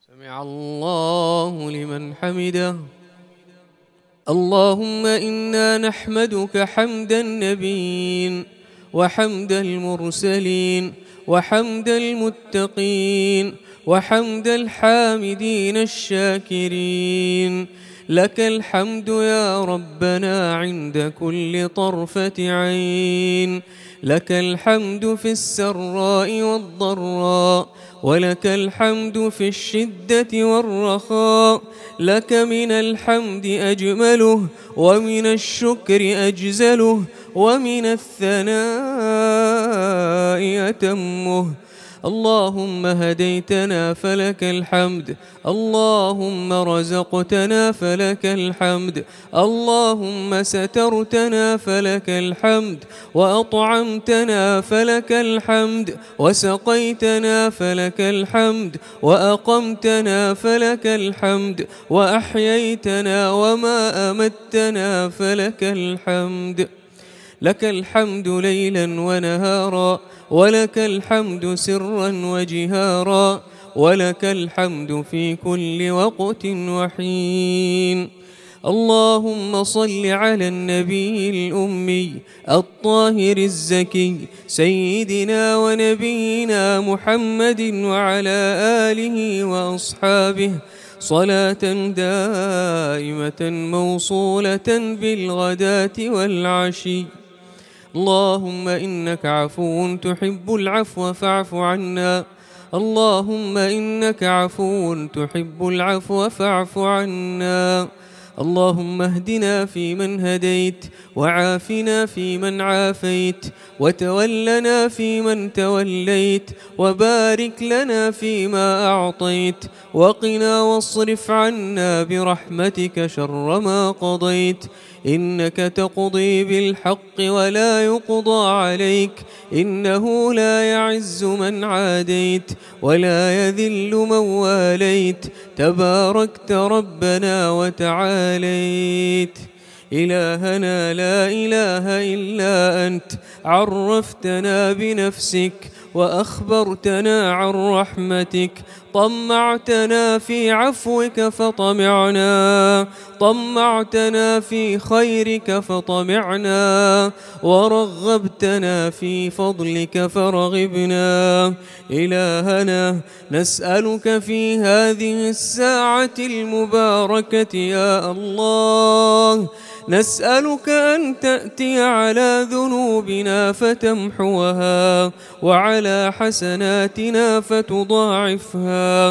سمع الله لمن حمده. اللهم إنا نحمدك حمد النبيين وحمد المرسلين وحمد المتقين وحمد الحامدين الشاكرين. لك الحمد يا ربنا عند كل طرفة عين، لك الحمد في السراء والضراء، ولك الحمد في الشدة والرخاء. لك من الحمد أجمله، ومن الشكر أجزله، ومن الثناء أتمه. اللهم هديتنا فلك الحمد، اللهم رزقتنا فلك الحمد، اللهم سترتنا فلك الحمد، وأطعمتنا فلك الحمد، وسقيتنا فلك الحمد، وأقمتنا فلك الحمد، وأحييتنا وما أمتنا فلك الحمد. لك الحمد ليلا ونهارا، ولك الحمد سرا وجهارا، ولك الحمد في كل وقت وحين. اللهم صل على النبي الأمي الطاهر الزكي سيدنا ونبينا محمد وعلى آله وأصحابه صلاة دائمة موصولة بالغداة والعشي. اللهم إنك عفو تحب العفو فاعف عنا، اللهم إنك عفو تحب العفو فاعف عنا. اللهم اهدنا فيمن هديت، وعافنا فيمن عافيت، وتولنا فيمن توليت، وبارك لنا فيما أعطيت، وقنا واصرف عنا برحمتك شر ما قضيت. إنك تقضي بالحق ولا يقضى عليك، إنه لا يعز من عاديت ولا يذل من واليت، تباركت ربنا وتعاليت. إلهنا لا إله إلا أنت، عرفتنا بنفسك وأخبرتنا عن رحمتك، طمعتنا في عفوك فطمعنا، طمعتنا في خيرك فطمعنا، ورغبتنا في فضلك فرغبنا. إلهنا نسألك في هذه الساعة المباركة يا الله، نسألك أن تأتي على ذنوبنا فتمحوها، وعلى حسناتنا فتضاعفها.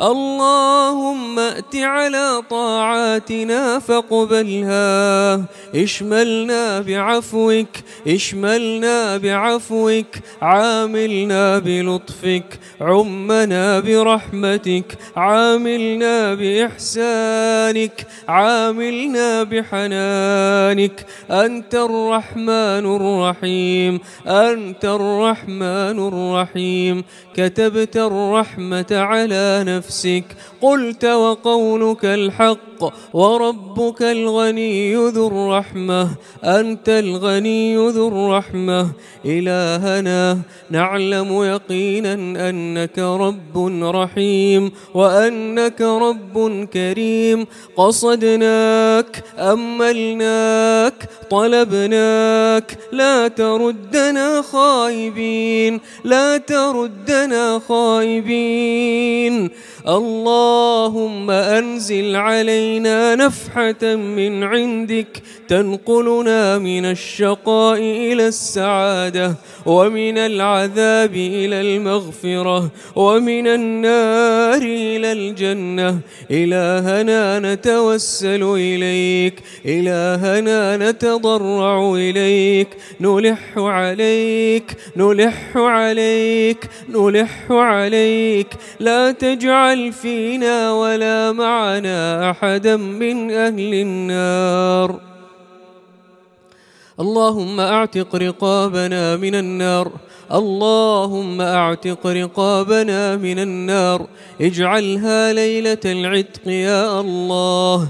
اللهم أت على طاعاتنا فاقبلها، اشملنا بعفوك، اشملنا بعفوك، عاملنا بلطفك، عمنا برحمتك، عاملنا بإحسانك، عاملنا بحنانك. أنت الرحمن الرحيم، أنت الرحمن الرحيم. كتبت الرحمة على نفسك، قلت وقولك الحق، وربك الغني ذو الرحمة، أنت الغني ذو الرحمة. إلهنا نعلم يقينا أنك رب رحيم، وأنك رب كريم. قصدناك، أملناك، طلبناك، لا تردنا خائبين، لا تردنا خائبين. اللهم أنزل علينا نفحة من عندك تنقلنا من الشقاء إلى السعادة، ومن العذاب إلى المغفرة، ومن النار إلى الجنة. إلهنا نتوسل إليك، إلهنا نتضرع إليك، نلح عليك، نلح عليك، نلح عليك. لا تجعل فينا ولا معنا أحدا من أهل النار. اللهم أعتق رقابنا من النار، اللهم أعتق رقابنا من النار، اجعلها ليلة العتق يا الله.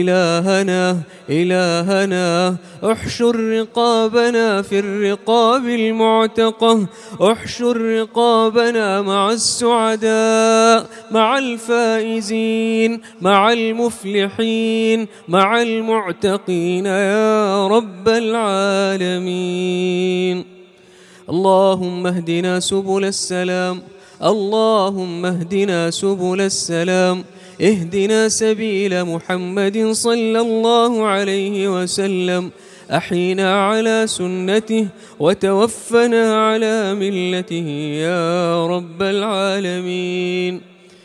إلهنا احشر رقابنا في الرقاب المعتقة، احشر رقابنا مع السعداء، مع الفائزين، مع المفلحين، مع المعتقين يا رب العالمين. اللهم اهدنا سبل السلام، اللهم اهدنا سبل السلام، اهدنا سبيل محمد صلى الله عليه وسلم، أحينا على سنته وتوفنا على ملته يا رب العالمين.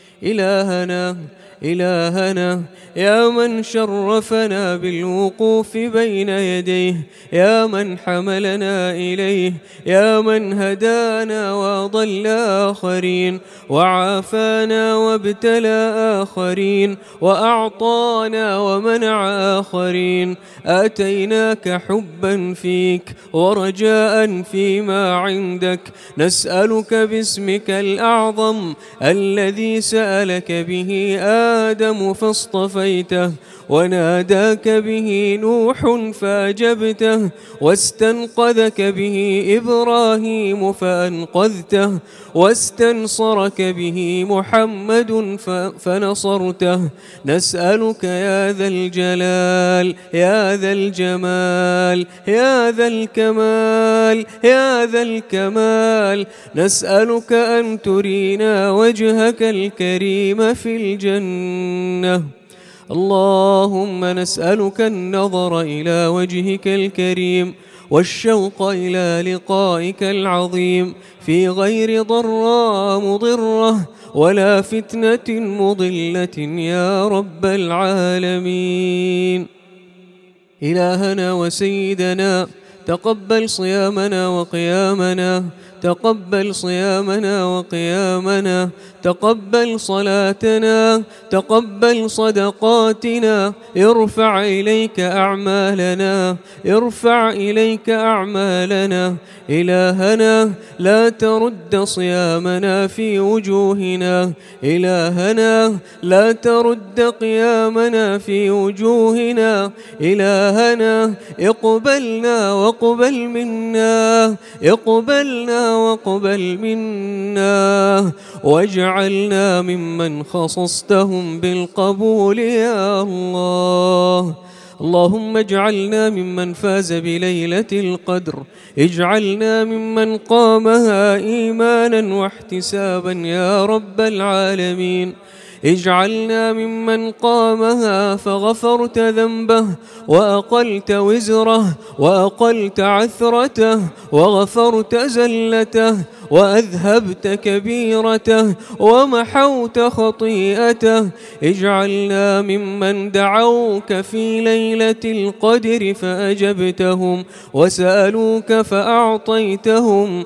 إلهنا يا من شرفنا بالوقوف بين يديه، يا من حملنا إليه، يا من هدانا وأضل آخرين، وعافانا وابتلى آخرين، وأعطانا ومنع آخرين. آتيناك حبا فيك ورجاء فيما عندك، نسألك باسمك الأعظم الذي سألك به آدم فاصطفيته، وناداك به نوح فأجبته، واستنقذك به إبراهيم فأنقذته، واستنصرك به محمد فنصرته. نسألك يا ذا الجلال، يا ذا الجمال، يا ذا الكمال، يا ذا الكمال، نسألك أن ترينا وجهك الكريم في الجنة. اللهم نسألك النظر إلى وجهك الكريم والشوق إلى لقائك العظيم في غير ضراء مضرة ولا فتنة مضلة يا رب العالمين. إلهنا وسيدنا، تقبل صيامنا وقيامنا، تقبل صيامنا وقيامنا، تقبل صلاتنا، تقبل صدقاتنا، ارفع إليك أعمالنا، ارفع إليك أعمالنا. إلهنا لا ترد صيامنا في وجوهنا، إلهنا لا ترد قيامنا في وجوهنا. إلهنا اقبلنا واقبل منا، اقبلنا واقبل منا، واجعلنا ممن خصصتهم بالقبول يا الله. اللهم اجعلنا ممن فاز بليلة القدر، اجعلنا ممن قامها إيمانا واحتسابا يا رب العالمين. اجعلنا ممن قامها فغفرت ذنبه وأقلت وزره وأقلت عثرته وغفرت زلته وأذهبت كبيرته ومحوت خطيئته. اجعلنا ممن دعوك في ليلة القدر فأجبتهم وسألوك فأعطيتهم.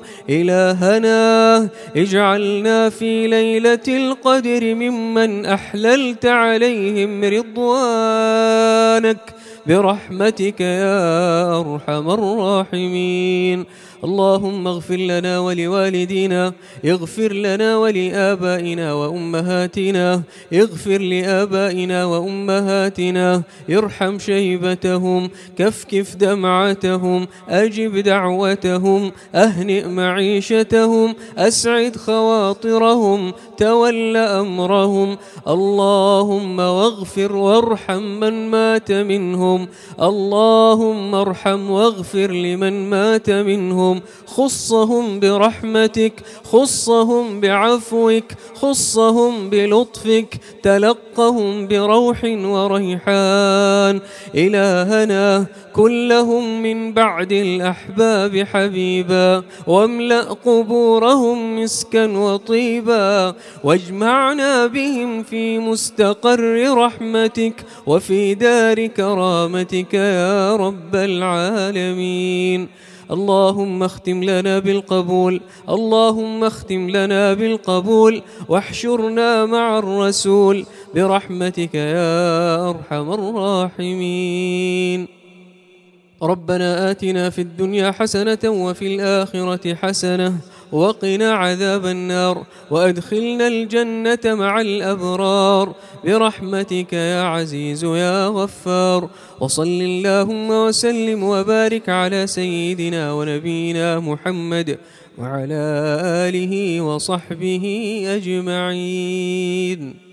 إلهنا اجعلنا في ليلة القدر ممن أحللت عليهم رضوانك برحمتك يا أرحم الراحمين. اللهم اغفر لنا ولوالدينا، اغفر لنا ولآبائنا وأمهاتنا، اغفر لآبائنا وأمهاتنا، ارحم شيبتهم، كفكف دمعتهم، أجب دعوتهم، أهنئ معيشتهم، أسعد خواطرهم، تول أمرهم. اللهم واغفر وارحم من مات منهم، اللهم ارحم واغفر لمن مات منهم. خصهم برحمتك، خصهم بعفوك، خصهم بلطفك، تلقهم بروح وريحان. إلهنا كلهم من بعد الأحباب حبيبا، واملأ قبورهم مسكا وطيبا، واجمعنا بهم في مستقر رحمتك وفي دار كرامتك يا رب العالمين. اللهم اختم لنا بالقبول، اللهم اختم لنا بالقبول، واحشرنا مع الرسول برحمتك يا أرحم الراحمين. ربنا آتنا في الدنيا حسنة وفي الآخرة حسنة وقنا عذاب النار، وأدخلنا الجنة مع الأبرار برحمتك يا عزيز يا غفار. وصل اللهم وسلم وبارك على سيدنا ونبينا محمد وعلى آله وصحبه أجمعين.